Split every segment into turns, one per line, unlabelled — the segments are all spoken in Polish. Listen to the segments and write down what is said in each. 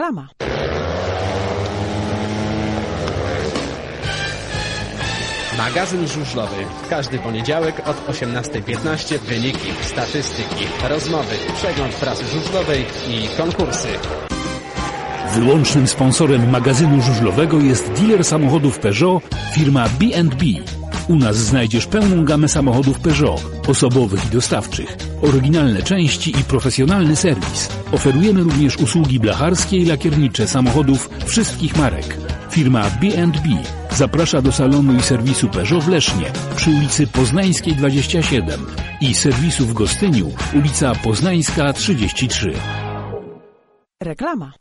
Reklama.
Magazyn żużlowy. Każdy poniedziałek od 18:15 wyniki, statystyki, rozmowy, przegląd prasy żużlowej i konkursy.
Wyłącznym sponsorem magazynu żużlowego jest dealer samochodów Peugeot, firma B&B. U nas znajdziesz pełną gamę samochodów Peugeot, osobowych i dostawczych, oryginalne części i profesjonalny serwis. Oferujemy również usługi blacharskie i lakiernicze samochodów wszystkich marek. Firma B&B zaprasza do salonu i serwisu Peugeot w Lesznie przy ulicy Poznańskiej 27 i serwisu w Gostyniu, ulica Poznańska 33.
Reklama.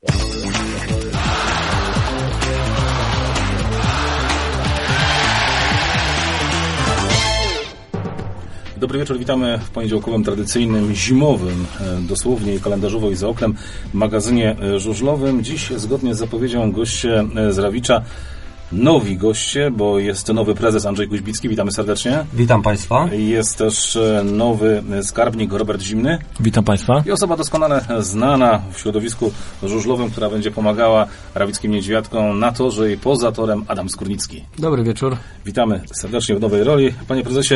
Dobry wieczór, witamy w poniedziałkowym, tradycyjnym, zimowym, dosłownie i kalendarzowo i za oknem magazynie żużlowym. Dziś, zgodnie z zapowiedzią, goście z Rawicza, nowi goście, bo jest nowy prezes Andrzej Kuźbicki, witamy serdecznie.
Witam Państwa.
Jest też nowy skarbnik Robert Zimny.
Witam Państwa.
I osoba doskonale znana w środowisku żużlowym, która będzie pomagała rawickim niedźwiadkom na torze i poza torem, Adam Skórnicki.
Dobry wieczór.
Witamy serdecznie w nowej roli. Panie prezesie,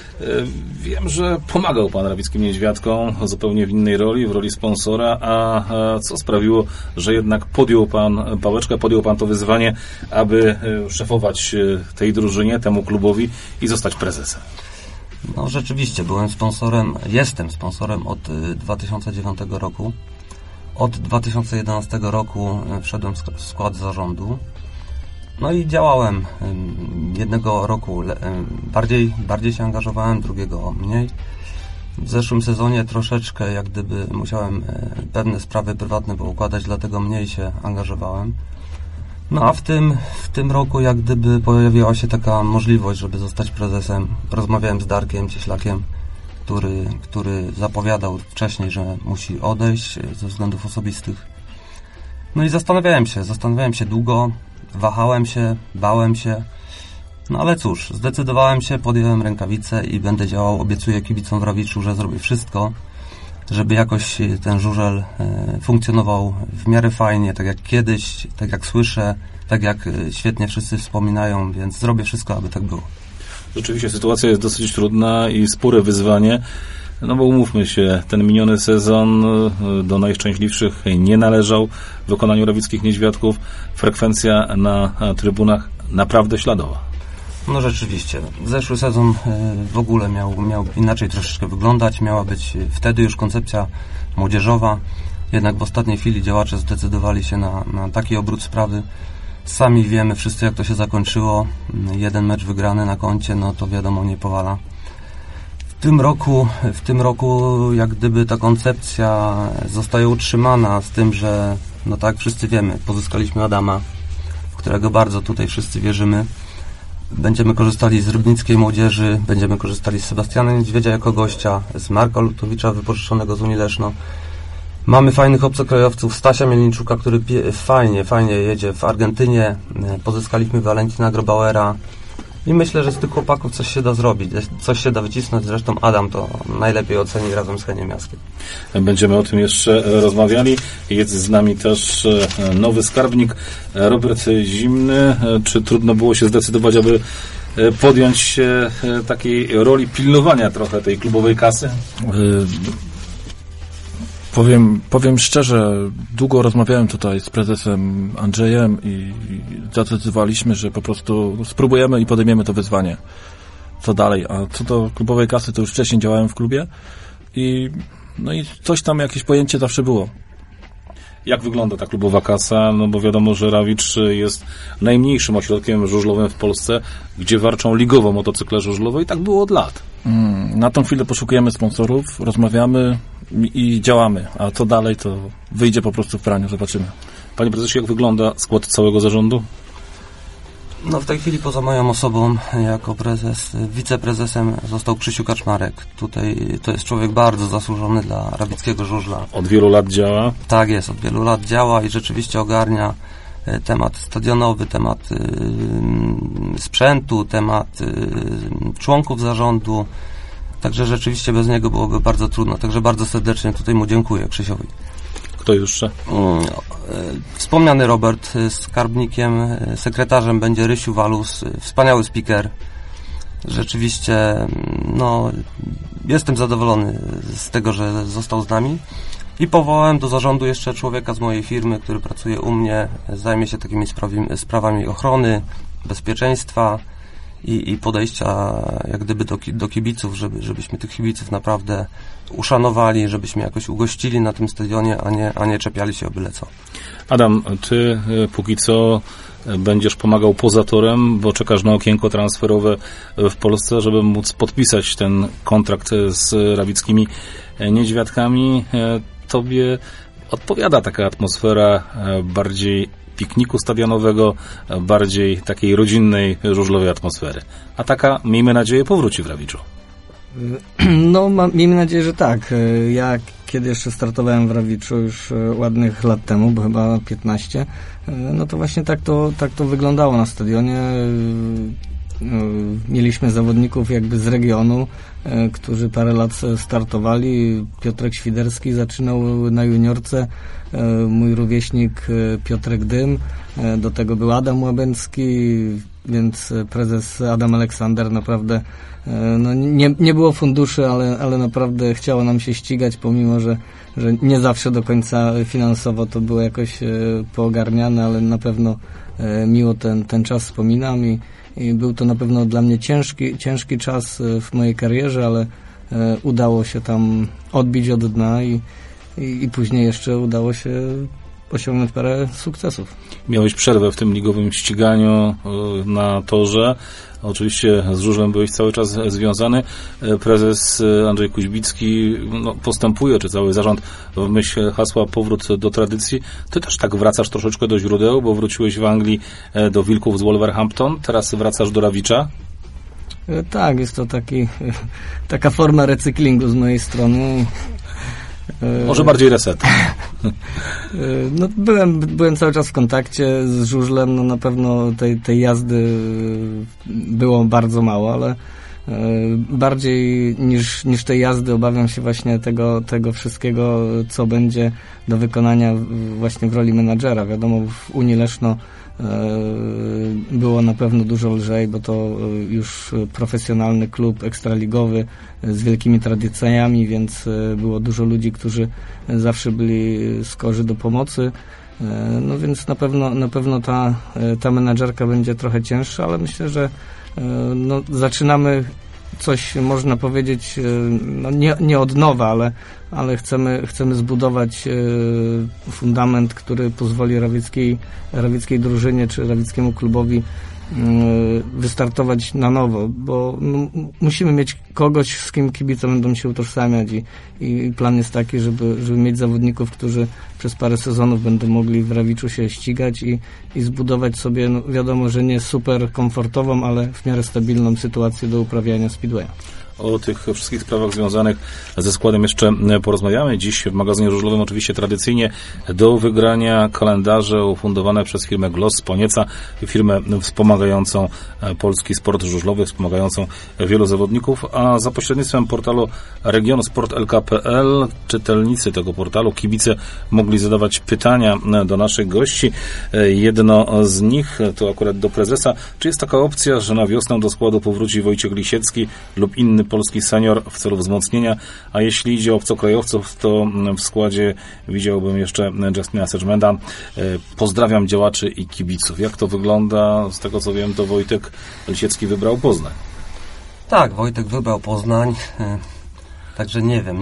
wiem, że pomagał Pan rawickim niedźwiadkom zupełnie w innej roli, w roli sponsora, a co sprawiło, że jednak podjął Pan pałeczkę, podjął Pan to wyzwanie, aby szefować tej drużynie, temu klubowi i zostać prezesem?
No rzeczywiście, jestem sponsorem od 2009 roku. Od 2011 roku wszedłem w skład zarządu. No i działałem. Jednego roku bardziej się angażowałem, drugiego mniej. W zeszłym sezonie troszeczkę jak gdyby musiałem pewne sprawy prywatne poukładać, dlatego mniej się angażowałem. No a w tym roku jak gdyby pojawiła się taka możliwość, żeby zostać prezesem. Rozmawiałem z Darkiem Cieślakiem, który zapowiadał wcześniej, że musi odejść ze względów osobistych. No i zastanawiałem się długo, wahałem się, bałem się. No ale cóż, zdecydowałem się, podjąłem rękawice i będę działał. Obiecuję kibicom w Rawiczu, że zrobię wszystko, żeby jakoś ten żużel funkcjonował w miarę fajnie, tak jak kiedyś, tak jak słyszę, tak jak świetnie wszyscy wspominają, więc zrobię wszystko, aby tak było.
Rzeczywiście sytuacja jest dosyć trudna i spore wyzwanie, no bo umówmy się, ten miniony sezon do najszczęśliwszych nie należał w wykonaniu rawickich niedźwiadków. Frekwencja na trybunach naprawdę śladowa.
No rzeczywiście. Zeszły sezon w ogóle miał inaczej troszeczkę wyglądać. Miała być wtedy już koncepcja młodzieżowa. Jednak w ostatniej chwili działacze zdecydowali się na taki obrót sprawy. Sami wiemy wszyscy, jak to się zakończyło. Jeden mecz wygrany na koncie, no to wiadomo, nie powala. W tym roku jak gdyby ta koncepcja zostaje utrzymana z tym, że no tak wszyscy wiemy, pozyskaliśmy Adama, w którego bardzo tutaj wszyscy wierzymy. Będziemy korzystali z rybnickiej młodzieży, będziemy korzystali z Sebastiana Niedźwiedzia jako gościa, z Marka Lutowicza wypożyczonego z Unii Leszno. Mamy fajnych obcokrajowców, Stasia Mielniczuka, który fajnie jedzie w Argentynie. Pozyskaliśmy Valentina Grobauera i myślę, że z tych chłopaków coś się da zrobić, coś się da wycisnąć. Zresztą Adam to najlepiej oceni razem z Heniem Jaskiem.
Będziemy o tym jeszcze rozmawiali. Jest z nami też nowy skarbnik Robert Zimny. Czy trudno było się zdecydować, aby podjąć się takiej roli pilnowania trochę tej klubowej kasy?
Powiem szczerze, długo rozmawiałem tutaj z prezesem Andrzejem i zdecydowaliśmy, że po prostu spróbujemy i podejmiemy to wyzwanie. Co dalej? A co do klubowej kasy, to już wcześniej działałem w klubie i coś tam, jakieś pojęcie zawsze było.
Jak wygląda ta klubowa kasa? No bo wiadomo, że Rawicz jest najmniejszym ośrodkiem żużlowym w Polsce, gdzie warczą ligowo motocykle żużlowe i tak było od lat.
Na tą chwilę poszukujemy sponsorów, rozmawiamy i działamy, a co dalej, to wyjdzie po prostu w praniu, zobaczymy.
Panie prezesie, jak wygląda skład całego zarządu?
No w tej chwili poza moją osobą jako prezes, wiceprezesem został Krzysiu Kaczmarek. Tutaj to jest człowiek bardzo zasłużony dla rawickiego żużla.
Od wielu lat działa?
Tak jest, od wielu lat działa i rzeczywiście ogarnia temat stadionowy, temat sprzętu, temat członków zarządu. Także rzeczywiście bez niego byłoby bardzo trudno. Także bardzo serdecznie tutaj mu dziękuję, Krzysiowi.
Kto jeszcze?
Wspomniany Robert, skarbnikiem, sekretarzem będzie Rysiu Walus, wspaniały speaker. Rzeczywiście, jestem zadowolony z tego, że został z nami. I powołałem do zarządu jeszcze człowieka z mojej firmy, który pracuje u mnie, zajmie się takimi sprawami ochrony, bezpieczeństwa i podejścia jak gdyby do kibiców, żebyśmy tych kibiców naprawdę uszanowali, żebyśmy jakoś ugościli na tym stadionie, a nie czepiali się o byle co.
Adam, ty póki co będziesz pomagał poza torem, bo czekasz na okienko transferowe w Polsce, żeby móc podpisać ten kontrakt z rawickimi niedźwiadkami. Tobie odpowiada taka atmosfera bardziej pikniku stadionowego, bardziej takiej rodzinnej, żużlowej atmosfery. A taka, miejmy nadzieję, powróci w Rawiczu.
Miejmy nadzieję, że tak. Ja kiedy jeszcze startowałem w Rawiczu już ładnych lat temu, bo chyba 15, to właśnie tak to wyglądało na stadionie. Mieliśmy zawodników jakby z regionu, którzy parę lat startowali. Piotrek Świderski zaczynał na juniorce, mój rówieśnik Piotrek Dym, do tego był Adam Łabęcki, więc prezes Adam Aleksander naprawdę nie było funduszy, ale naprawdę chciało nam się ścigać, pomimo że nie zawsze do końca finansowo to było jakoś poogarniane, ale na pewno miło ten czas wspominam i był to na pewno dla mnie ciężki czas w mojej karierze, ale udało się tam odbić od dna i później jeszcze udało się osiągnąć parę sukcesów.
Miałeś przerwę w tym ligowym ściganiu na torze. Oczywiście z żużlem byłeś cały czas związany. Prezes Andrzej Kuźbicki postępuje, czy cały zarząd w myśl hasła powrót do tradycji. Ty też tak wracasz troszeczkę do źródeł, bo wróciłeś w Anglii do Wilków z Wolverhampton, teraz wracasz do Rawicza.
Tak, jest to taka forma recyklingu z mojej strony.
Może bardziej reset.
Byłem cały czas w kontakcie z żużlem, na pewno tej jazdy było bardzo mało, ale bardziej niż tej jazdy obawiam się właśnie tego wszystkiego, co będzie do wykonania właśnie w roli menadżera. Wiadomo, w Unii Leszno było na pewno dużo lżej, bo to już profesjonalny klub ekstraligowy z wielkimi tradycjami, więc było dużo ludzi, którzy zawsze byli skorzy do pomocy. Więc na pewno ta menadżerka będzie trochę cięższa, ale myślę, że zaczynamy coś, można powiedzieć, nie od nowa, ale chcemy zbudować fundament, który pozwoli rawickiej drużynie czy rawickiemu klubowi wystartować na nowo, bo musimy mieć kogoś, z kim kibice będą się utożsamiać i plan jest taki, żeby mieć zawodników, którzy przez parę sezonów będą mogli w Rawiczu się ścigać i zbudować sobie, wiadomo, że nie super komfortową, ale w miarę stabilną sytuację do uprawiania speedwaya.
O tych wszystkich sprawach związanych ze składem jeszcze porozmawiamy. Dziś w magazynie żużlowym oczywiście tradycyjnie do wygrania kalendarze ufundowane przez firmę Gloss z Ponieca, firmę wspomagającą polski sport żużlowy, wspomagającą wielu zawodników, a za pośrednictwem portalu regionsport.lk.pl czytelnicy tego portalu, kibice mogli zadawać pytania do naszych gości. Jedno z nich to akurat do prezesa. Czy jest taka opcja, że na wiosnę do składu powróci Wojciech Lisiecki lub inny polski senior w celu wzmocnienia, a jeśli idzie o obcokrajowców, to w składzie widziałbym jeszcze Justina Sedgmana. Pozdrawiam działaczy i kibiców. Jak to wygląda? Z tego co wiem, to Wojtek Lisiecki wybrał Poznań.
Tak, Wojtek wybrał Poznań. Także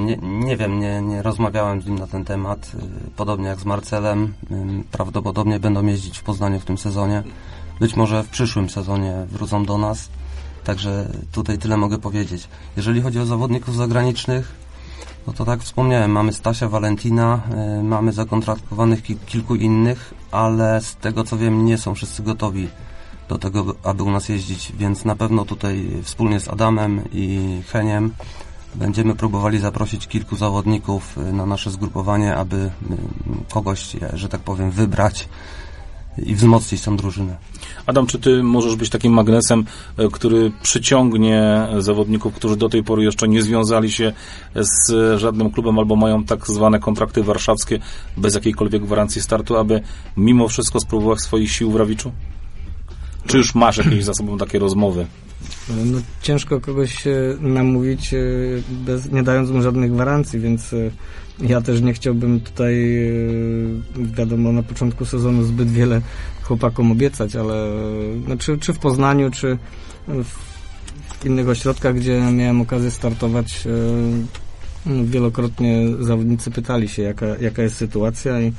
nie rozmawiałem z nim na ten temat. Podobnie jak z Marcelem. Prawdopodobnie będą jeździć w Poznaniu w tym sezonie. Być może w przyszłym sezonie wrócą do nas. Także tutaj tyle mogę powiedzieć. Jeżeli chodzi o zawodników zagranicznych, no to tak wspomniałem, mamy Stasia Valentina, mamy zakontraktowanych kilku innych, ale z tego co wiem, nie są wszyscy gotowi do tego, aby u nas jeździć, więc na pewno tutaj wspólnie z Adamem i Heniem będziemy próbowali zaprosić kilku zawodników na nasze zgrupowanie, aby kogoś, że tak powiem, wybrać i wzmocnić tą drużynę.
Adam, czy ty możesz być takim magnesem, który przyciągnie zawodników, którzy do tej pory jeszcze nie związali się z żadnym klubem albo mają tak zwane kontrakty warszawskie bez jakiejkolwiek gwarancji startu, aby mimo wszystko spróbować swoich sił w Rawiczu? Czy już masz jakieś za sobą takie rozmowy?
No, ciężko kogoś namówić, nie dając mu żadnych gwarancji, więc ja też nie chciałbym tutaj, wiadomo, na początku sezonu zbyt wiele chłopakom obiecać, ale no, czy w Poznaniu, czy w innych ośrodkach, gdzie miałem okazję startować, wielokrotnie zawodnicy pytali się, jaka jest sytuacja i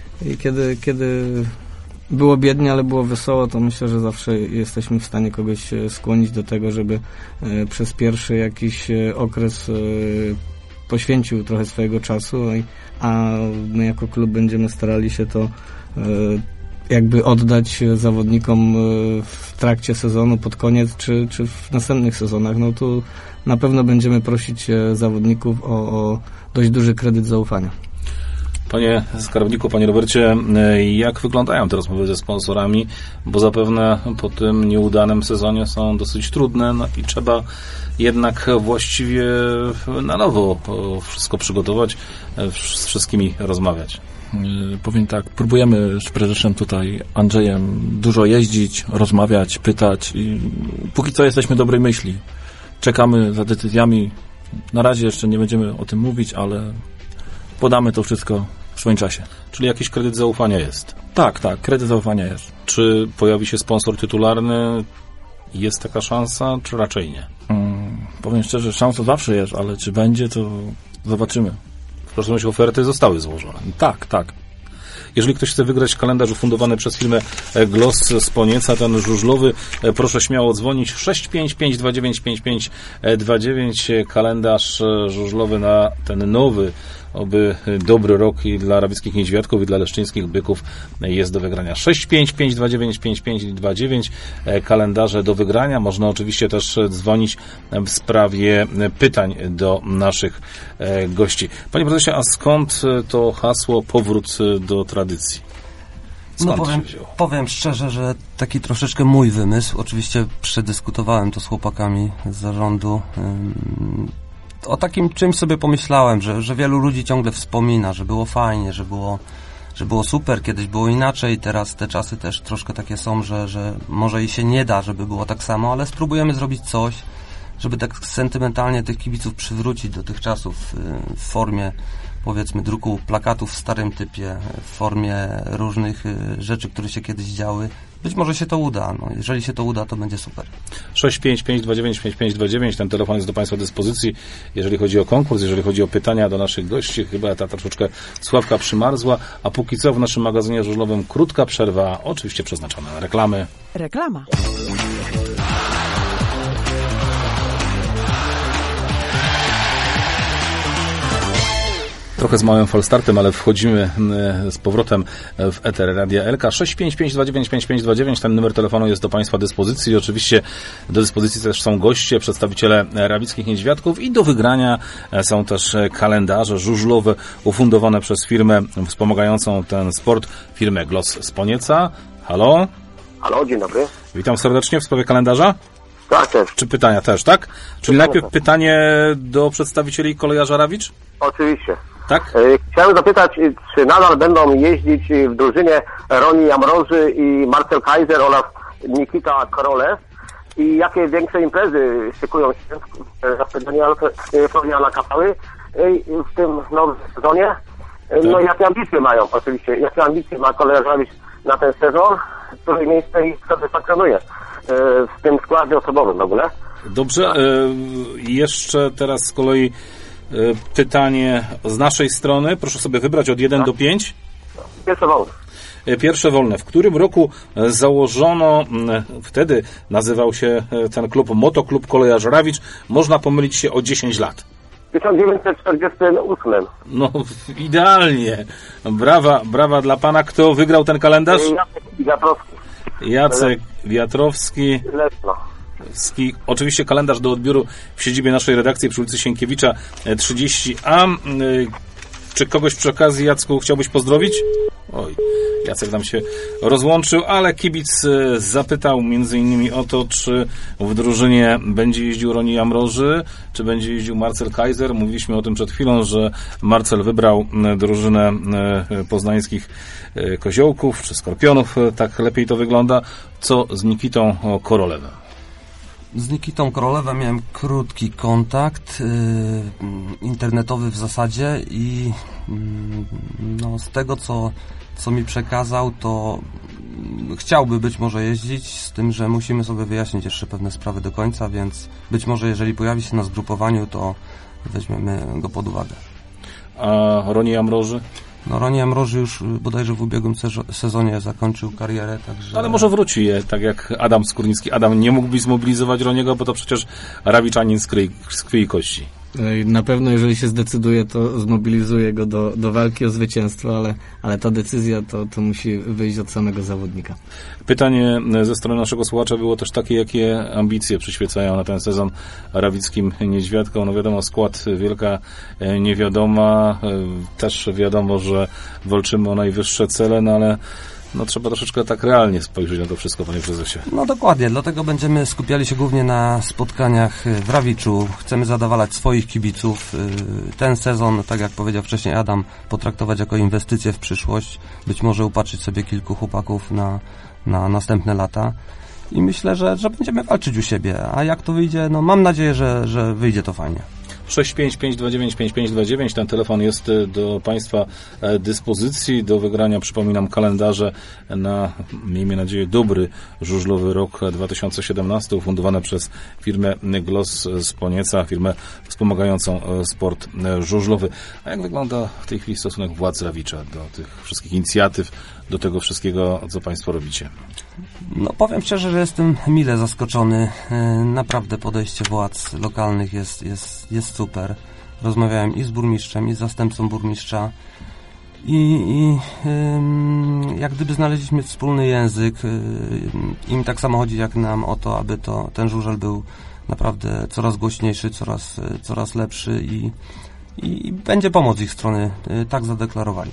kiedy było biednie, ale było wesoło, to myślę, że zawsze jesteśmy w stanie kogoś skłonić do tego, żeby przez pierwszy jakiś okres poświęcił trochę swojego czasu, a my jako klub będziemy starali się to jakby oddać zawodnikom w trakcie sezonu, pod koniec, czy w następnych sezonach. No tu na pewno będziemy prosić zawodników o dość duży kredyt zaufania.
Panie skarbniku, panie Robercie, jak wyglądają te rozmowy ze sponsorami? Bo zapewne po tym nieudanym sezonie są dosyć trudne, no i trzeba jednak właściwie na nowo wszystko przygotować, z wszystkimi rozmawiać.
Powiem tak, próbujemy z prezesem tutaj Andrzejem dużo jeździć, rozmawiać, pytać i póki co jesteśmy dobrej myśli. Czekamy za decyzjami. Na razie jeszcze nie będziemy o tym mówić, ale podamy to wszystko w swoim czasie.
Czyli jakiś kredyt zaufania jest?
Tak, kredyt zaufania jest.
Czy pojawi się sponsor tytularny? Jest taka szansa, czy raczej nie?
Powiem szczerze, szansa zawsze jest, ale czy będzie, to zobaczymy.
W każdym razie oferty zostały złożone.
Tak.
Jeżeli ktoś chce wygrać kalendarz ufundowany przez firmę Gloss z Ponieca, ten żużlowy, proszę śmiało dzwonić 655295529. Kalendarz żużlowy na ten nowy, oby dobry rok i dla rawieckich niedźwiadków, i dla leszczyńskich byków jest do wygrania. 655295529. Kalendarze do wygrania. Można oczywiście też dzwonić w sprawie pytań do naszych gości. Panie prezesie, a skąd to hasło powrót do tradycji? Skąd się wzięło?
Powiem szczerze, że taki troszeczkę mój wymysł. Oczywiście przedyskutowałem to z chłopakami z zarządu. O takim czymś sobie pomyślałem, że wielu ludzi ciągle wspomina, że było fajnie, że było super, kiedyś było inaczej, teraz te czasy też troszkę takie są, że może i się nie da, żeby było tak samo, ale spróbujemy zrobić coś, żeby tak sentymentalnie tych kibiców przywrócić do tych czasów w formie, powiedzmy, druku plakatów w starym typie, w formie różnych rzeczy, które się kiedyś działy. Być może się to uda. No, jeżeli się to uda, to będzie super.
655295529. Ten telefon jest do Państwa dyspozycji. Jeżeli chodzi o konkurs, jeżeli chodzi o pytania do naszych gości, chyba ta troszeczkę sławka przymarzła, a póki co w naszym magazynie żużlowym krótka przerwa, oczywiście przeznaczona na reklamy.
Reklama.
Trochę z małym falstartem, ale wchodzimy z powrotem w eter Radia LK. 655295529. Ten numer telefonu jest do Państwa dyspozycji. Oczywiście do dyspozycji też są goście, przedstawiciele rawickich niedźwiadków i do wygrania są też kalendarze żużlowe ufundowane przez firmę wspomagającą ten sport, firmę Gloss z Ponieca. Halo?
Halo, dzień dobry.
Witam serdecznie w sprawie kalendarza.
Tak, też.
Czy pytania też, tak? Czyli najpierw pytanie do przedstawicieli kolejarza Rawicz?
Oczywiście.
Tak?
Chciałem zapytać, czy nadal będą jeździć w drużynie Roni Amroży i Marcel Kaiser oraz Nikita Korolew i jakie większe imprezy szykują się na stadionie Floriana Kapały w tym nowym sezonie? No jakie ambicje mają oczywiście, jakie ambicje ma kolejarz Rawicz na ten sezon, który miejsce ich satysfakcjonuje w tym składzie osobowym w ogóle?
Dobrze, jeszcze teraz z kolei pytanie z naszej strony. Proszę sobie wybrać od 1 do 5.
Pierwsze wolne.
Pierwsze wolne. W którym roku założono, wtedy nazywał się ten klub Motoklub Kolejarz Rawicz. Można pomylić się o 10 lat.
W 1948.
No, idealnie. Brawa dla pana. Kto wygrał ten kalendarz?
Jacek Wiatrowski.
Jacek Wiatrowski.
Leszno.
Oczywiście kalendarz do odbioru w siedzibie naszej redakcji przy ulicy Sienkiewicza 30A. Czy kogoś przy okazji, Jacku, chciałbyś pozdrowić? Oj, Jacek nam się rozłączył, ale kibic zapytał między innymi o to, czy w drużynie będzie jeździł Roni Amroży, czy będzie jeździł Marcel Kaiser. Mówiliśmy o tym przed chwilą, że Marcel wybrał drużynę poznańskich Koziołków, czy Skorpionów, tak lepiej to wygląda. Co z Nikitą Korolewem?
Z Nikitą Korolewem miałem krótki kontakt, internetowy w zasadzie i z tego, co mi przekazał, to chciałby być może jeździć, z tym, że musimy sobie wyjaśnić jeszcze pewne sprawy do końca, więc być może jeżeli pojawi się na zgrupowaniu, to weźmiemy go pod uwagę.
A Roni Amroży?
Roni Amroży już bodajże w ubiegłym sezonie zakończył karierę, także...
Ale może wróci, tak jak Adam Skórnicki. Adam nie mógłby zmobilizować Roniego, bo to przecież Rawiczanin z krwi i kości.
Na pewno, jeżeli się zdecyduje, to zmobilizuje go do walki o zwycięstwo, ale ta decyzja to musi wyjść od samego zawodnika.
Pytanie ze strony naszego słuchacza było też takie, jakie ambicje przyświecają na ten sezon rawickim niedźwiadkom. No wiadomo, skład wielka niewiadoma. Też wiadomo, że walczymy o najwyższe cele, no ale trzeba troszeczkę tak realnie spojrzeć na to wszystko, panie prezesie.
Dokładnie, dlatego będziemy skupiali się głównie na spotkaniach w Rawiczu. Chcemy zadowalać swoich kibiców. Ten sezon, tak jak powiedział wcześniej Adam, potraktować jako inwestycję w przyszłość. Być może upatrzyć sobie kilku chłopaków na następne lata. I myślę, że będziemy walczyć u siebie. A jak to wyjdzie? Mam nadzieję, że wyjdzie to fajnie.
655295529. Ten telefon jest do Państwa dyspozycji. Do wygrania, przypominam, kalendarze na, miejmy nadzieję, dobry żużlowy rok 2017, ufundowane przez firmę Gloss z Ponieca, firmę wspomagającą sport żużlowy. A jak wygląda w tej chwili stosunek władz Rawicza do tych wszystkich inicjatyw, do tego wszystkiego, co Państwo robicie?
Powiem szczerze, że jestem mile zaskoczony. Naprawdę podejście władz lokalnych jest super. Rozmawiałem i z burmistrzem, i z zastępcą burmistrza i jak gdyby znaleźliśmy wspólny język. Im tak samo chodzi jak nam o to, aby ten żużel był naprawdę coraz głośniejszy, coraz lepszy i będzie pomoc z ich strony. Tak zadeklarowali.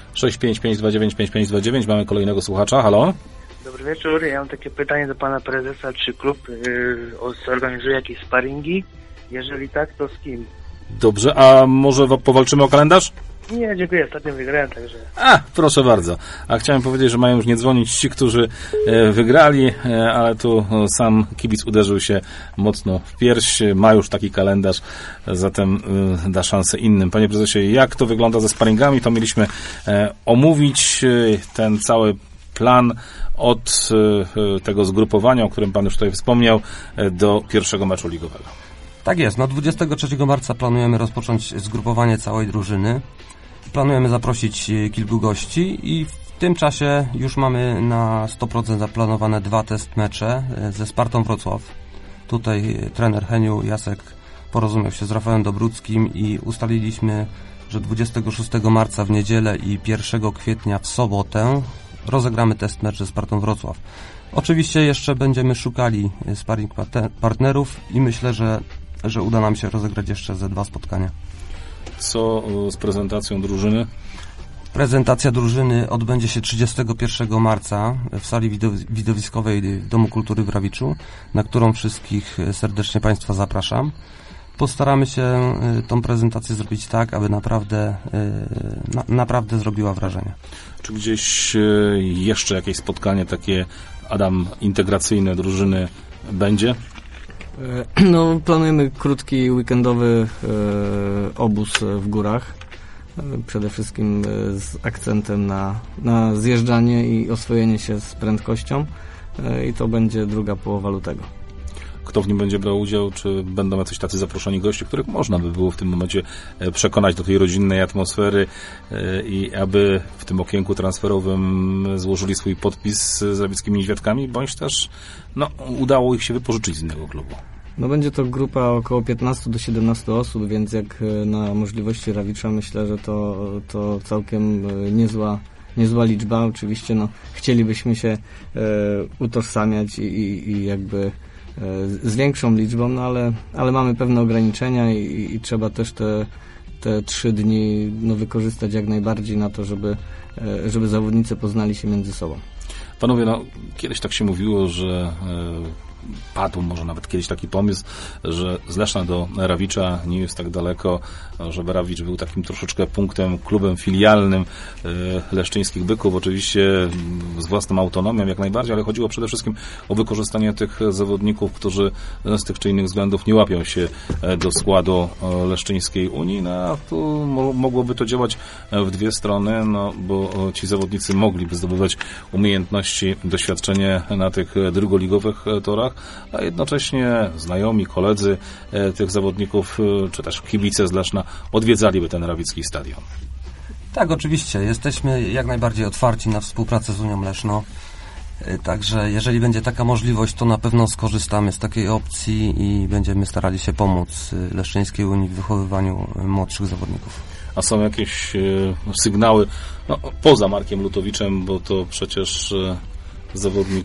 655295529. Mamy kolejnego słuchacza. Halo?
Dobry wieczór. Ja mam takie pytanie do pana prezesa. Czy klub zorganizuje jakieś sparingi? Jeżeli tak, to z kim?
Dobrze, a może powalczymy o kalendarz?
Nie, dziękuję. Ostatnio wygrałem, także...
Proszę bardzo. A chciałem powiedzieć, że mają już nie dzwonić ci, którzy wygrali, ale tu sam kibic uderzył się mocno w pierś. Ma już taki kalendarz, zatem da szansę innym. Panie prezesie, jak to wygląda ze sparingami? To mieliśmy omówić ten cały plan od tego zgrupowania, o którym pan już tutaj wspomniał, do pierwszego meczu ligowego.
Tak jest. 23 marca planujemy rozpocząć zgrupowanie całej drużyny. Planujemy zaprosić kilku gości i w tym czasie już mamy na 100% zaplanowane 2 test mecze ze Spartą Wrocław. Tutaj trener Heniu Jacek porozumiał się z Rafałem Dobruckim i ustaliliśmy, że 26 marca w niedzielę i 1 kwietnia w sobotę rozegramy test mecz ze Spartą Wrocław. Oczywiście jeszcze będziemy szukali sparring partnerów i myślę, że uda nam się rozegrać jeszcze ze 2 spotkania.
Co z prezentacją drużyny?
Prezentacja drużyny odbędzie się 31 marca w sali widowiskowej Domu Kultury w Rawiczu, na którą wszystkich serdecznie Państwa zapraszam. Postaramy się tą prezentację zrobić tak, aby naprawdę zrobiła wrażenie.
Czy gdzieś jeszcze jakieś spotkanie takie, Adam, integracyjne drużyny będzie?
Planujemy krótki, weekendowy obóz w górach. Przede wszystkim z akcentem na zjeżdżanie i oswojenie się z prędkością. I to będzie druga połowa lutego.
Kto w nim będzie brał udział? Czy będą jacyś tacy zaproszeni goście, których można by było w tym momencie przekonać do tej rodzinnej atmosfery i aby w tym okienku transferowym złożyli swój podpis z rawickimi niedźwiadkami, bądź też udało ich się wypożyczyć z innego klubu?
Będzie to grupa około 15 do 17 osób, więc jak na możliwości Rawicza myślę, że to całkiem niezła liczba. Oczywiście chcielibyśmy się utożsamiać i jakby z większą liczbą, ale mamy pewne ograniczenia i trzeba też te 3 dni wykorzystać jak najbardziej na to, żeby zawodnicy poznali się między sobą.
Panowie, kiedyś tak się mówiło, że padł może nawet kiedyś taki pomysł, że z Leszna do Rawicza nie jest tak daleko, żeby Rawicz był takim troszeczkę punktem, klubem filialnym leszczyńskich Byków, oczywiście z własną autonomią jak najbardziej, ale chodziło przede wszystkim o wykorzystanie tych zawodników, którzy z tych czy innych względów nie łapią się do składu Leszczyńskiej Unii, a tu mogłoby to działać w dwie strony, bo ci zawodnicy mogliby zdobywać umiejętności, doświadczenie na tych drugoligowych torach, a jednocześnie znajomi, koledzy tych zawodników, czy też kibice z Leszna odwiedzaliby ten rawicki stadion.
Tak, oczywiście. Jesteśmy jak najbardziej otwarci na współpracę z Unią Leszno. Także jeżeli będzie taka możliwość, to na pewno skorzystamy z takiej opcji i będziemy starali się pomóc Leszczyńskiej Unii w wychowywaniu młodszych zawodników.
A są jakieś sygnały, poza Markiem Lutowiczem, bo to przecież zawodnik,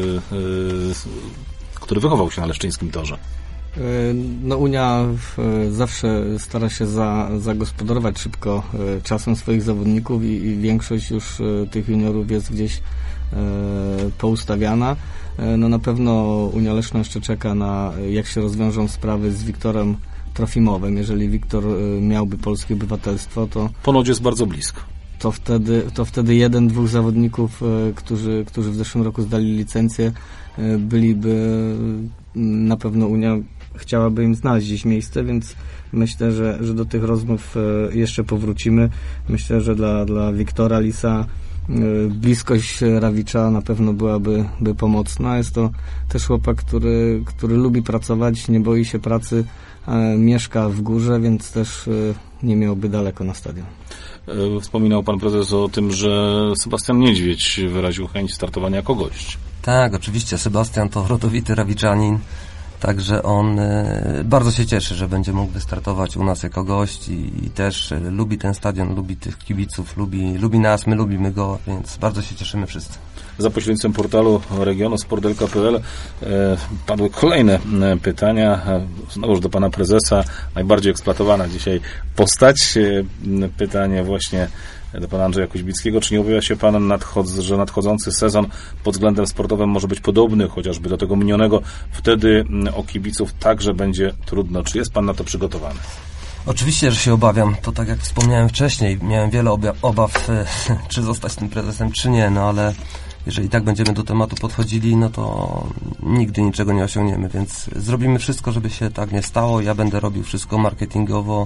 który wychował się na leszczyńskim torze?
Unia zawsze stara się zagospodarować szybko czasem swoich zawodników i większość już tych juniorów jest gdzieś poustawiana. Na pewno Unia Leszno jeszcze czeka jak się rozwiążą sprawy z Wiktorem Trofimowem. Jeżeli Wiktor miałby polskie obywatelstwo, to
ponoć jest bardzo blisko.
To wtedy 1-2 zawodników, którzy w zeszłym roku zdali licencję, byliby, na pewno Unia chciałaby im znaleźć gdzieś miejsce, więc myślę, że do tych rozmów jeszcze powrócimy. Myślę, że dla Wiktora Lisa bliskość Rawicza na pewno byłaby pomocna. Jest to też chłopak, który lubi pracować, nie boi się pracy, mieszka w górze, więc też nie miałby daleko na stadion.
Wspominał pan prezes o tym, że Sebastian Niedźwiedź wyraził chęć startowania jako gość.
Tak, oczywiście. Sebastian to rodowity Rawiczanin, także on bardzo się cieszy, że będzie mógł wystartować u nas jako gość i też lubi ten stadion, lubi tych kibiców, lubi nas, my lubimy go, więc bardzo się cieszymy wszyscy.
Za pośrednictwem portalu regionu spordelka.pl padły kolejne pytania, znowuż do pana prezesa, najbardziej eksploatowana dzisiaj postać. Pytanie właśnie do pana Andrzeja Kuźbickiego. Czy nie obawia się pan, że nadchodzący sezon pod względem sportowym może być podobny chociażby do tego minionego? Wtedy o kibiców także będzie trudno. Czy jest pan na to przygotowany?
Oczywiście, że się obawiam. To tak jak wspomniałem wcześniej, miałem wiele obaw, czy zostać tym prezesem, czy nie, ale jeżeli tak będziemy do tematu podchodzili, to nigdy niczego nie osiągniemy, więc zrobimy wszystko, żeby się tak nie stało. Ja będę robił wszystko marketingowo,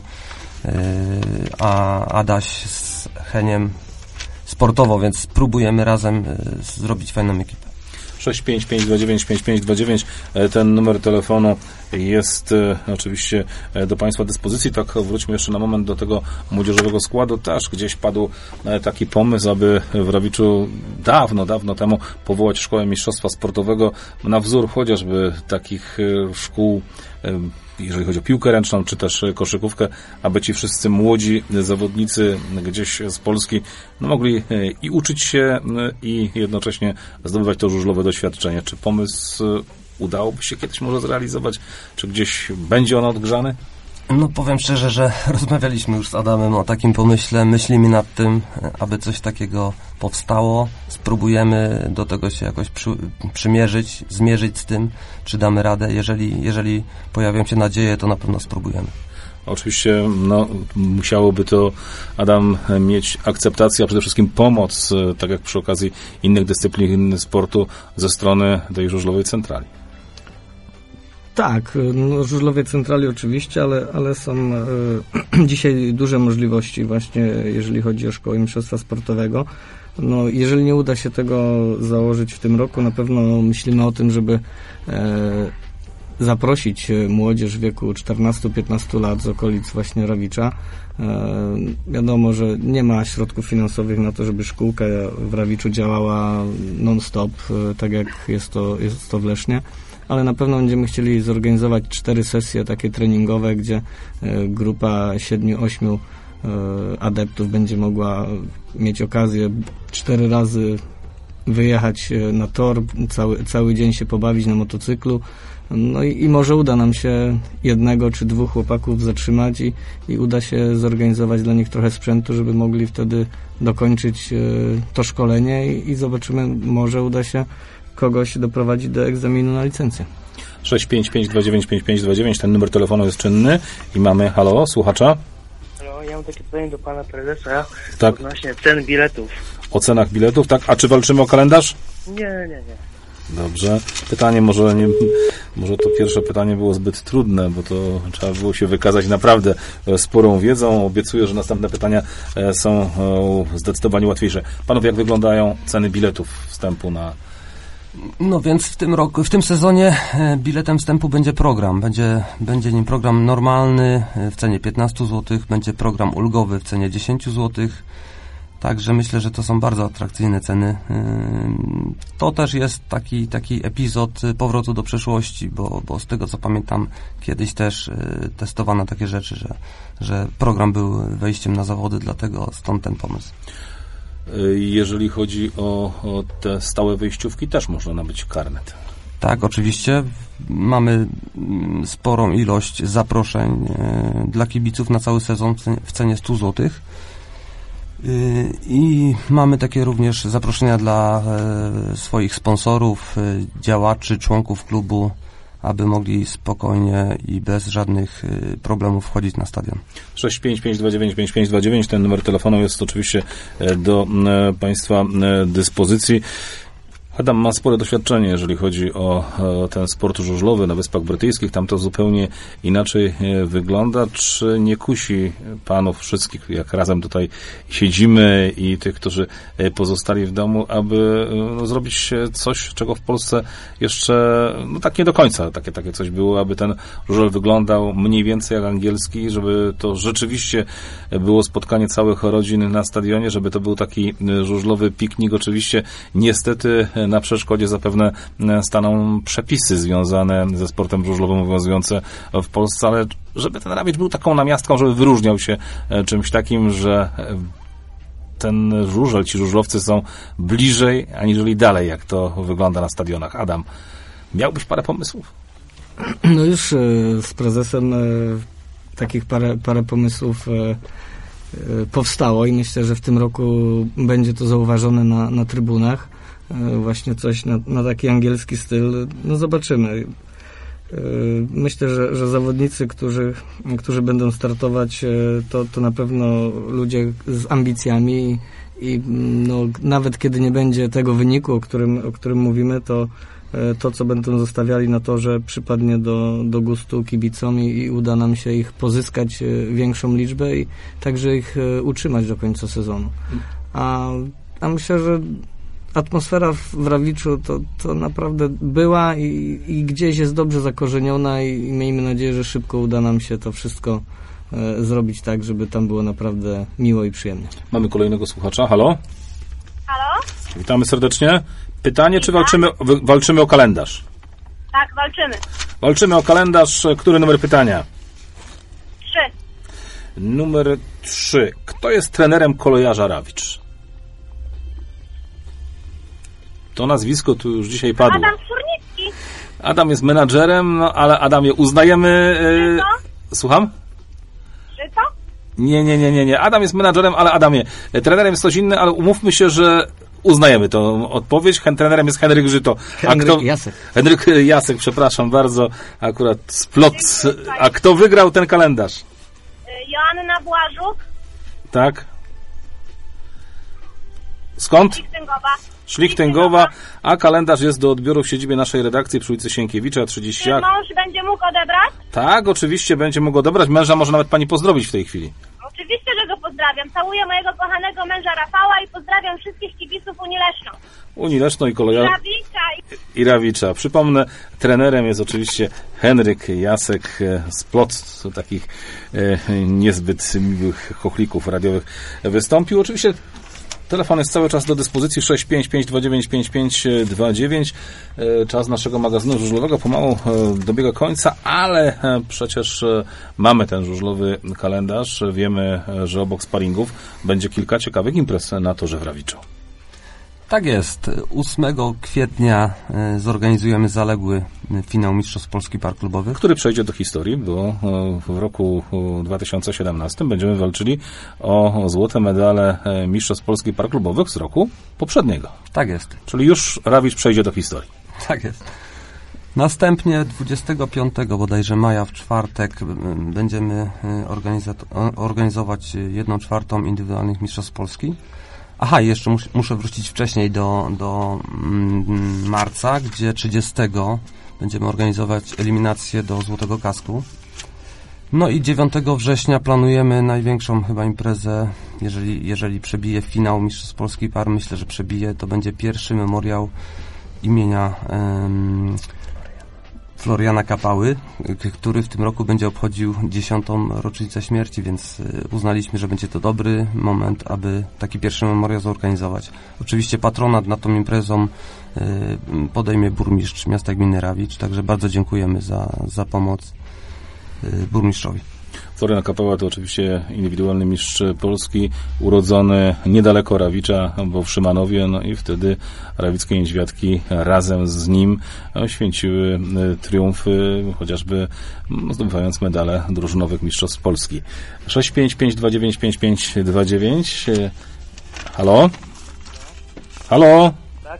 a Adaś z Heniem sportowo, więc spróbujemy razem zrobić fajną ekipę.
655295529. Ten numer telefonu jest oczywiście do państwa dyspozycji. Tak, wróćmy jeszcze na moment do tego młodzieżowego składu. Też gdzieś padł taki pomysł, aby w Rawiczu dawno temu powołać szkołę mistrzostwa sportowego na wzór chociażby takich szkół, jeżeli chodzi o piłkę ręczną, czy też koszykówkę, aby ci wszyscy młodzi zawodnicy gdzieś z Polski mogli i uczyć się, i jednocześnie zdobywać to żużlowe doświadczenie. Czy pomysł udałoby się kiedyś może zrealizować? Czy gdzieś będzie on odgrzany?
Powiem szczerze, że rozmawialiśmy już z Adamem o takim pomyśle, myślimy nad tym, aby coś takiego powstało, spróbujemy do tego się jakoś przymierzyć, zmierzyć z tym, czy damy radę. Jeżeli pojawią się nadzieje, to na pewno spróbujemy.
Oczywiście musiałoby to, Adam, mieć akceptację, a przede wszystkim pomoc, tak jak przy okazji innych dyscyplin sportu, ze strony tej żużlowej centrali.
Tak, żużlowej centrali oczywiście, ale są dzisiaj duże możliwości właśnie, jeżeli chodzi o szkołę mistrzostwa sportowego. Jeżeli nie uda się tego założyć w tym roku, na pewno myślimy o tym, żeby zaprosić młodzież w wieku 14-15 lat z okolic właśnie Rawicza. Wiadomo, że nie ma środków finansowych na to, żeby szkółka w Rawiczu działała non-stop, tak jak jest to w Lesznie. Ale na pewno będziemy chcieli zorganizować 4 sesje takie treningowe, gdzie grupa 7-8 adeptów będzie mogła mieć okazję 4 razy wyjechać na tor, cały dzień się pobawić na motocyklu. No i może uda nam się 1 czy 2 chłopaków zatrzymać i uda się zorganizować dla nich trochę sprzętu, żeby mogli wtedy dokończyć to szkolenie i zobaczymy, może uda się kogoś doprowadzić do egzaminu na licencję.
655295529, ten numer telefonu jest czynny i mamy, halo, słuchacza?
Halo, ja mam takie pytanie do pana prezesa
Tak.
odnośnie cen biletów.
O cenach biletów, tak? A czy walczymy o kalendarz?
Nie.
Dobrze. Pytanie może to pierwsze pytanie było zbyt trudne, bo to trzeba było się wykazać naprawdę sporą wiedzą. Obiecuję, że następne pytania są zdecydowanie łatwiejsze. Panowie, jak wyglądają ceny biletów wstępu na...
No więc w tym sezonie biletem wstępu będzie program. Będzie nim program normalny w cenie 15 zł, będzie program ulgowy w cenie 10 zł. Także myślę, że to są bardzo atrakcyjne ceny. To też jest taki epizod powrotu do przeszłości, bo z tego co pamiętam, kiedyś też testowano takie rzeczy, że program był wejściem na zawody, dlatego stąd ten pomysł.
Jeżeli chodzi o te stałe wejściówki, też można nabyć karnet.
Tak, oczywiście. Mamy sporą ilość zaproszeń dla kibiców na cały sezon w cenie 100 zł. I mamy takie również zaproszenia dla swoich sponsorów, działaczy, członków klubu, aby mogli spokojnie i bez żadnych problemów wchodzić na stadion.
655295529, ten numer telefonu jest oczywiście do Państwa dyspozycji. Adam ma spore doświadczenie, jeżeli chodzi o ten sport żużlowy na Wyspach Brytyjskich. Tam to zupełnie inaczej wygląda. Czy nie kusi panów wszystkich, jak razem tutaj siedzimy i tych, którzy pozostali w domu, aby zrobić coś, czego w Polsce jeszcze tak nie do końca takie coś było, aby ten żużel wyglądał mniej więcej jak angielski, żeby to rzeczywiście było spotkanie całych rodzin na stadionie, żeby to był taki żużlowy piknik. Oczywiście niestety na przeszkodzie zapewne staną przepisy związane ze sportem żużlowym obowiązujące w Polsce, ale żeby ten Rawicz był taką namiastką, żeby wyróżniał się czymś takim, że ten żużel, ci żużlowcy są bliżej, aniżeli dalej, jak to wygląda na stadionach. Adam, miałbyś parę pomysłów?
No już z prezesem takich parę pomysłów powstało i myślę, że w tym roku będzie to zauważone na trybunach. Właśnie coś na taki angielski styl. No zobaczymy. Myślę, że zawodnicy, którzy będą startować, to na pewno ludzie z ambicjami i nawet kiedy nie będzie tego wyniku, o którym mówimy, to co będą zostawiali na torze, przypadnie do gustu kibicom i uda nam się ich pozyskać większą liczbę i także ich utrzymać do końca sezonu. A myślę, że atmosfera w Rawiczu to naprawdę była i gdzieś jest dobrze zakorzeniona i miejmy nadzieję, że szybko uda nam się to wszystko zrobić tak, żeby tam było naprawdę miło i przyjemnie.
Mamy kolejnego słuchacza. Halo?
Halo?
Witamy serdecznie. Pytanie, czy walczymy o kalendarz?
Tak, walczymy.
Walczymy o kalendarz. Który numer pytania?
3.
Numer 3. Kto jest trenerem kolejarza Rawicz? To nazwisko tu już dzisiaj padło.
Adam Szurnicki.
Adam jest menadżerem, ale Adamie, uznajemy... Słucham?
Czy to?
Nie. Adam jest menadżerem, ale Adamie, trenerem jest coś inne, ale umówmy się, że uznajemy tą odpowiedź. Trenerem jest Henryk Żyto.
Jasek.
Henryk Jasek, przepraszam bardzo, akurat splot. A kto wygrał ten kalendarz?
Joanna Błażuk.
Tak. Skąd? Szlichtyngowa, a kalendarz jest do odbioru w siedzibie naszej redakcji przy ulicy Sienkiewicza 30.
Czy mąż będzie mógł odebrać?
Tak, oczywiście będzie mógł odebrać. Męża może nawet pani pozdrowić w tej chwili.
Oczywiście, że go pozdrawiam. Całuję mojego kochanego męża Rafała i pozdrawiam wszystkich kibiców Unii Leszno.
Unii Leszno i Rawicza. Przypomnę, trenerem jest oczywiście Henryk Jasek z Ploc, takich niezbyt miłych chochlików radiowych wystąpił. Oczywiście telefon jest cały czas do dyspozycji 655295529. Czas naszego magazynu żużlowego pomału dobiega końca, ale przecież mamy ten żużlowy kalendarz. Wiemy, że obok sparingów będzie kilka ciekawych imprez na torze w Rawiczu.
Tak jest. 8 kwietnia zorganizujemy zaległy finał Mistrzostw Polski Par Klubowych.
Który przejdzie do historii, bo w roku 2017 będziemy walczyli o złote medale Mistrzostw Polski Par Klubowych z roku poprzedniego.
Tak jest.
Czyli już Rawicz przejdzie do historii.
Tak jest. Następnie 25 bodajże maja w czwartek będziemy organizować 1/4 indywidualnych Mistrzostw Polski. Aha, jeszcze muszę wrócić wcześniej do marca, gdzie 30 będziemy organizować eliminację do Złotego Kasku. No i 9 września planujemy największą chyba imprezę, jeżeli przebije finał Mistrzostw Polski Par, myślę, że przebije, to będzie pierwszy memoriał imienia Floriana Kapały, który w tym roku będzie obchodził 10. rocznicę śmierci, więc uznaliśmy, że będzie to dobry moment, aby taki pierwszy memoriał zorganizować. Oczywiście patronat nad tą imprezą podejmie burmistrz miasta gminy Rawicz, także bardzo dziękujemy za pomoc burmistrzowi.
Florian Kapała to oczywiście indywidualny mistrz Polski, urodzony niedaleko Rawicza, bo w Szymanowie, no i wtedy rawickie niedźwiadki razem z nim święciły triumfy, chociażby zdobywając medale drużynowych mistrzostw Polski. 655295529. Halo? Halo?
Tak?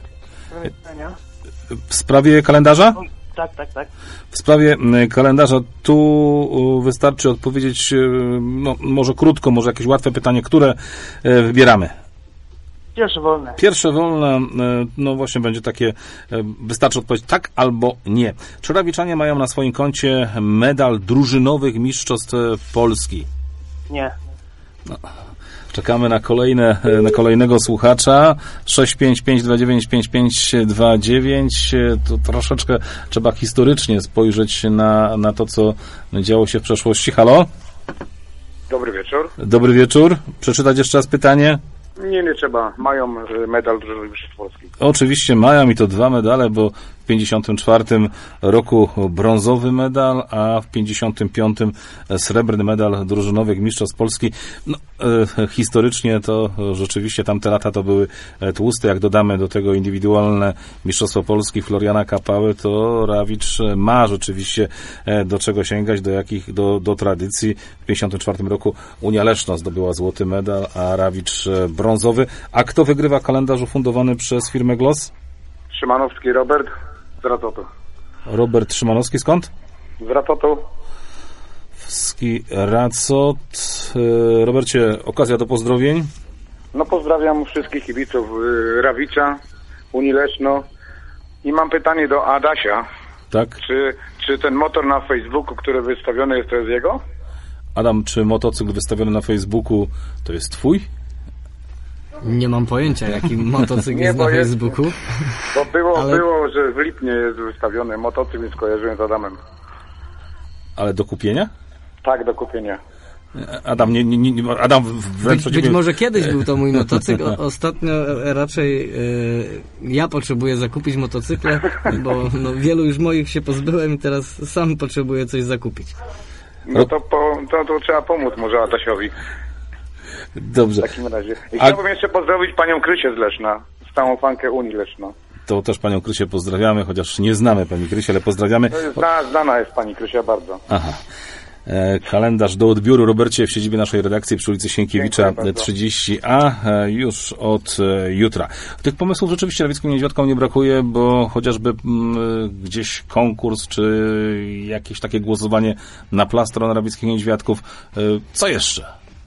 W sprawie kalendarza?
Tak.
W sprawie kalendarza tu wystarczy odpowiedzieć, no, może krótko, może jakieś łatwe pytanie, które wybieramy? Pierwsze wolne, no właśnie będzie takie, wystarczy odpowiedzieć tak albo nie. Czy Rawiczanie mają na swoim koncie medal drużynowych mistrzostw Polski?
Nie.
No. Czekamy na kolejnego słuchacza. 655295529. To troszeczkę trzeba historycznie spojrzeć na to, co działo się w przeszłości. Halo?
Dobry wieczór.
Dobry wieczór. Przeczytać jeszcze raz pytanie?
Nie trzeba. Mają medal drużynowych mistrzostw Polski.
Oczywiście mają i to 2 medale, bo w 54 roku brązowy medal, a w 55 srebrny medal drużynowych mistrzostw Polski. No, historycznie to rzeczywiście tamte lata to były tłuste. Jak dodamy do tego indywidualne mistrzostwo Polski Floriana Kapały, to Rawicz ma rzeczywiście do czego sięgać, do tradycji. W 54 roku Unia Leszno zdobyła złoty medal, a Rawicz brązowy. A kto wygrywa kalendarz ufundowany przez firmę Gloss?
Szymanowski Robert z Ratotu.
Robert Szymanowski skąd?
Z Ratotu.
Racot. Robercie, okazja do pozdrowień.
No pozdrawiam wszystkich kibiców Rawicza, Unii Leszno i mam pytanie do Adasia.
Tak.
Czy ten motor na Facebooku, który wystawiony jest, to jest jego?
Adam, czy motocykl wystawiony na Facebooku to jest twój?
Nie mam pojęcia, jaki motocykl jest na Facebooku.
Bo było, że w Lipnie jest wystawiony motocykl, więc skojarzyłem z Adamem.
Ale do kupienia?
Tak, do kupienia.
Adam, Adam wręcz
być może kiedyś był to mój motocykl. Ostatnio raczej ja potrzebuję zakupić motocykle, bo wielu już moich się pozbyłem i teraz sam potrzebuję coś zakupić.
No to trzeba pomóc może Adasiowi.
Dobrze.
W takim razie. I chciałbym jeszcze pozdrowić panią Krysię z Leszna, stałą fankę Unii Leszno.
To też panią Krysię pozdrawiamy, chociaż nie znamy pani Krysię, ale pozdrawiamy.
Znana jest pani Krysia bardzo.
Aha. Kalendarz do odbioru, Robercie, w siedzibie naszej redakcji przy ulicy Sienkiewicza 30A już od jutra. Tych pomysłów rzeczywiście rawickim niedźwiadkom nie brakuje, bo chociażby gdzieś konkurs, czy jakieś takie głosowanie na plastron rawickich niedźwiadków. Co jeszcze?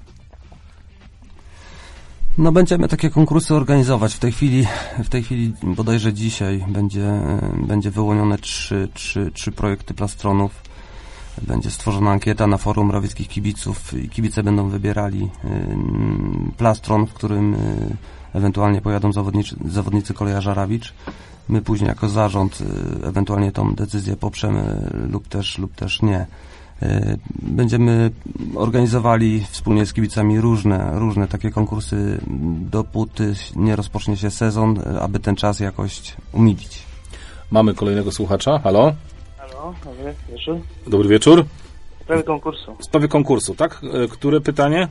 No będziemy takie konkursy organizować. W tej chwili bodajże dzisiaj będzie wyłonione trzy projekty plastronów. Będzie stworzona ankieta na forum rawickich kibiców i kibice będą wybierali plastron, w którym ewentualnie pojadą zawodnicy Kolejarza Rawicz. My później jako zarząd ewentualnie tą decyzję poprzemy lub też nie. Będziemy organizowali wspólnie z kibicami różne takie konkursy, dopóty nie rozpocznie się sezon, aby ten czas jakoś umilić.
Mamy kolejnego słuchacza. Halo?
Halo, dobry wieczór.
Dobry wieczór.
W sprawie konkursu.
W sprawie konkursu, tak? Które pytanie?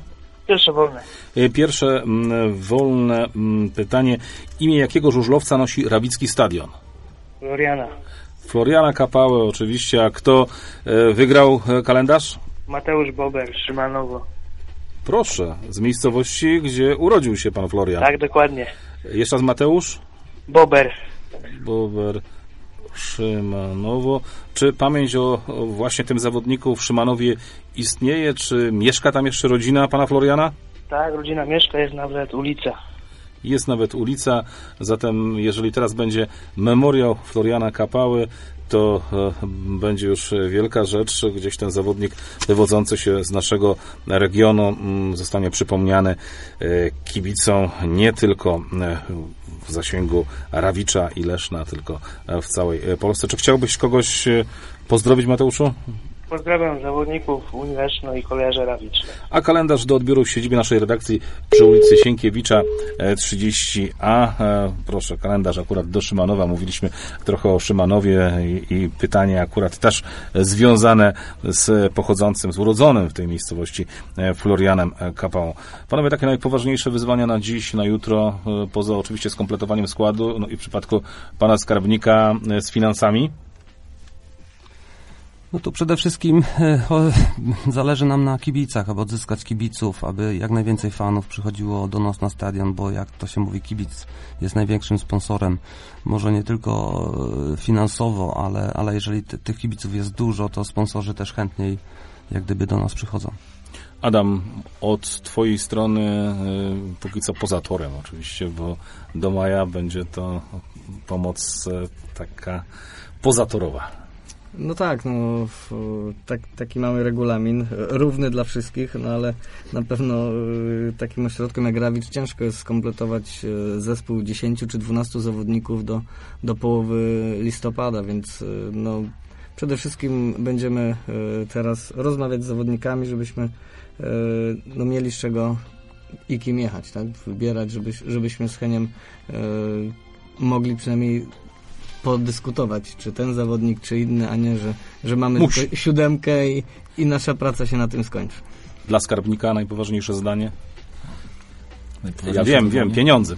Pierwsze wolne.
Pierwsze wolne pytanie. Imię jakiego żużlowca nosi Rawicki Stadion?
Floriana.
Floriana Kapały oczywiście. A kto wygrał kalendarz?
Mateusz Bober, Szymanowo.
Proszę, z miejscowości, gdzie urodził się pan Florian.
Tak, dokładnie.
Jeszcze raz Mateusz?
Bober.
Bober, Szymanowo. Czy pamięć o właśnie tym zawodniku w Szymanowie istnieje? Czy mieszka tam jeszcze rodzina pana Floriana?
Tak, rodzina mieszka, jest nawet ulica.
Jest nawet ulica, zatem jeżeli teraz będzie memoriał Floriana Kapały, to będzie już wielka rzecz. Gdzieś ten zawodnik wywodzący się z naszego regionu zostanie przypomniany kibicom nie tylko w zasięgu Rawicza i Leszna, tylko w całej Polsce. Czy chciałbyś kogoś pozdrowić, Mateuszu?
Pozdrawiam zawodników Unii Leszno i Kolejarza Rawicz.
A kalendarz do odbioru w siedzibie naszej redakcji przy ulicy Sienkiewicza 30A. Proszę, kalendarz akurat do Szymanowa. Mówiliśmy trochę o Szymanowie i pytanie akurat też związane z pochodzącym, z urodzonym w tej miejscowości Florianem Kapałą. Panowie, takie najpoważniejsze wyzwania na dziś, na jutro, poza oczywiście skompletowaniem składu, no i w przypadku pana skarbnika z finansami?
No to przede wszystkim zależy nam na kibicach, aby odzyskać kibiców, aby jak najwięcej fanów przychodziło do nas na stadion, bo jak to się mówi, kibic jest największym sponsorem, może nie tylko finansowo, ale jeżeli tych kibiców jest dużo, to sponsorzy też chętniej jak gdyby do nas przychodzą.
Adam, od twojej strony póki co poza torem oczywiście, bo do maja będzie to pomoc taka pozatorowa.
No tak, taki mamy regulamin, równy dla wszystkich, no ale na pewno takim ośrodkiem jak Rawicz ciężko jest skompletować zespół 10 czy 12 zawodników do połowy listopada, więc no przede wszystkim będziemy teraz rozmawiać z zawodnikami, żebyśmy mieli z czego i kim jechać, tak? Wybierać, żebyśmy z Heniem mogli przynajmniej podyskutować, czy ten zawodnik, czy inny, a nie, że mamy tylko 7 i nasza praca się na tym skończy.
Dla skarbnika najpoważniejsze zadanie? Ja wiem, pieniądze.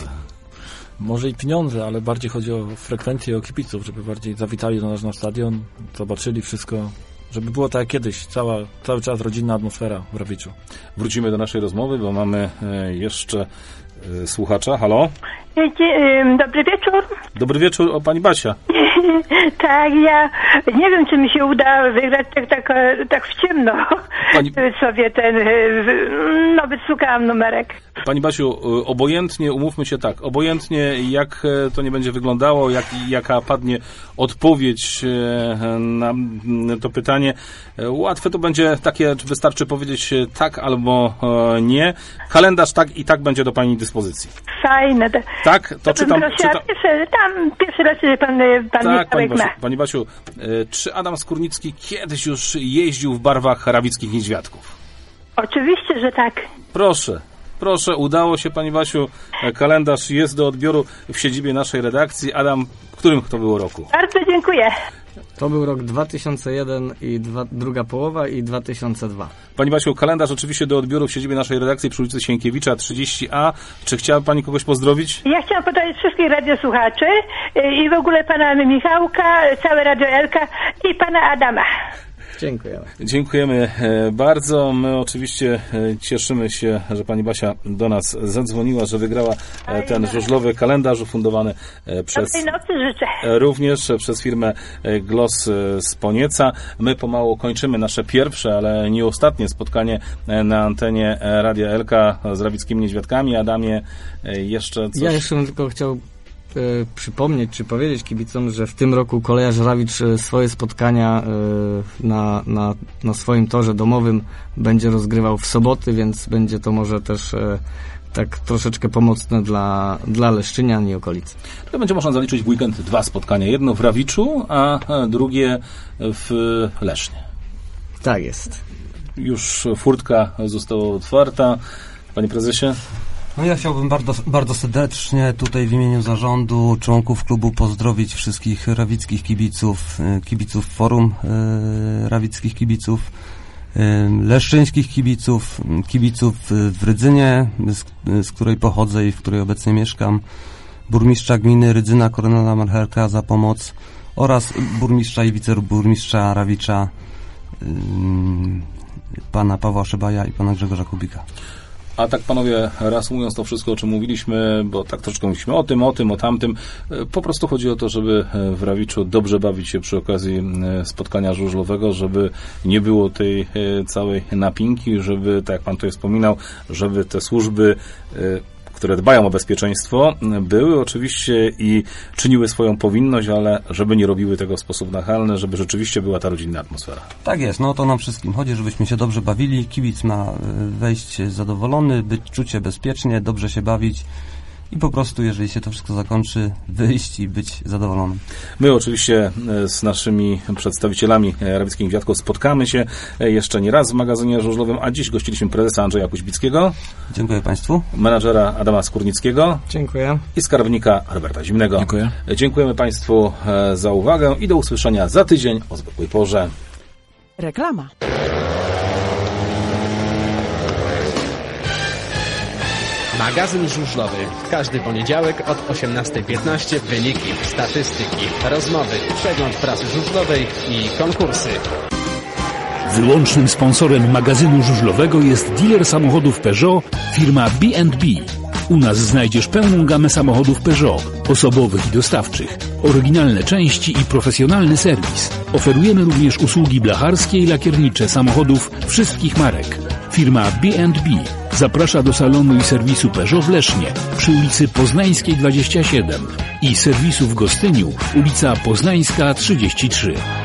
Może i pieniądze, ale bardziej chodzi o frekwencję, o kibiców, żeby bardziej zawitali do nas na stadion, zobaczyli wszystko, żeby było tak jak kiedyś, cały czas rodzinna atmosfera w Rawiczu.
Wrócimy do naszej rozmowy, bo mamy jeszcze słuchacza. Halo?
Dobry wieczór.
Dobry wieczór, o pani Basia.
Tak, ja nie wiem, czy mi się uda wygrać tak w ciemno. Sobie wystukałam numerek.
Pani Basiu, obojętnie, umówmy się tak, obojętnie jak to nie będzie wyglądało, jaka padnie odpowiedź na to pytanie, łatwe to będzie takie, wystarczy powiedzieć tak albo nie. Kalendarz tak i tak będzie do pani dyspozycji.
Fajne.
Tak? To czytam.
Pierwszy raz pan
tak, pani Basiu, czy Adam Skórnicki kiedyś już jeździł w barwach rawickich niedźwiadków?
Oczywiście, że tak.
Proszę, udało się pani Basiu. Kalendarz jest do odbioru w siedzibie naszej redakcji. Adam, w którym to było roku?
Bardzo dziękuję.
To był rok 2001 i druga połowa i 2002.
Pani Basiu, kalendarz oczywiście do odbioru w siedzibie naszej redakcji przy ulicy Sienkiewicza 30A. Czy chciała pani kogoś pozdrowić?
Ja chciałam pozdrowić wszystkich radiosłuchaczy i w ogóle pana Michałka, całe Radio Elka i pana Adama.
Dziękujemy bardzo. My oczywiście cieszymy się, że pani Basia do nas zadzwoniła, że wygrała ten żużlowy kalendarz ufundowany również przez firmę Gloss z Ponieca. My pomału kończymy nasze pierwsze, ale nie ostatnie spotkanie na antenie Radia Elka z rawickimi niedźwiadkami. Adamie, jeszcze coś?
Ja jeszcze bym tylko chciał przypomnieć, czy powiedzieć kibicom, że w tym roku Kolejarz Rawicz swoje spotkania na swoim torze domowym będzie rozgrywał w soboty, więc będzie to może też tak troszeczkę pomocne dla Leszczynian i okolicy.
To będzie można zaliczyć w weekend 2 spotkania. Jedno w Rawiczu, a drugie w Lesznie.
Tak jest.
Już furtka została otwarta. Panie prezesie?
No ja chciałbym bardzo serdecznie tutaj w imieniu zarządu, członków klubu pozdrowić wszystkich rawickich kibiców forum rawickich kibiców. leszczyńskich kibiców w Rydzynie, z której pochodzę i w której obecnie mieszkam, burmistrza gminy Rydzyna Kornela Marcherka za pomoc oraz burmistrza i wiceburmistrza Rawicza, pana Pawła Szybaja i pana Grzegorza Kubika.
A tak, panowie, reasumując to wszystko, o czym mówiliśmy, bo tak troszkę mówiliśmy o tamtym, po prostu chodzi o to, żeby w Rawiczu dobrze bawić się przy okazji spotkania żużlowego, żeby nie było tej całej napinki, żeby, tak jak pan tutaj wspominał, żeby te służby, które dbają o bezpieczeństwo, były oczywiście i czyniły swoją powinność, ale żeby nie robiły tego w sposób nachalny, żeby rzeczywiście była ta rodzinna atmosfera.
Tak jest, no to nam wszystkim chodzi, żebyśmy się dobrze bawili, kibic ma wejść zadowolony, czuć się bezpiecznie, dobrze się bawić i po prostu, jeżeli się to wszystko zakończy, wyjść i być zadowolonym.
My oczywiście z naszymi przedstawicielami Rawickich Gwiazdków spotkamy się jeszcze nie raz w magazynie żużlowym, a dziś gościliśmy prezesa Andrzeja Kuźbickiego.
Dziękuję Państwu.
Menadżera Adama Skórnickiego.
Dziękuję.
I skarbnika Roberta Zimnego.
Dziękuję.
Dziękujemy Państwu za uwagę i do usłyszenia za tydzień o zwykłej porze.
Reklama.
Magazyn żużlowy. Każdy poniedziałek od 18:15 wyniki, statystyki, rozmowy, przegląd prasy żużlowej i konkursy.
Wyłącznym sponsorem magazynu żużlowego jest dealer samochodów Peugeot, firma B&B. U nas znajdziesz pełną gamę samochodów Peugeot, osobowych i dostawczych, oryginalne części i profesjonalny serwis. Oferujemy również usługi blacharskie i lakiernicze samochodów wszystkich marek. Firma B&B zaprasza do salonu i serwisu Peugeot w Lesznie przy ulicy Poznańskiej 27 i serwisu w Gostyniu, ulica Poznańska 33.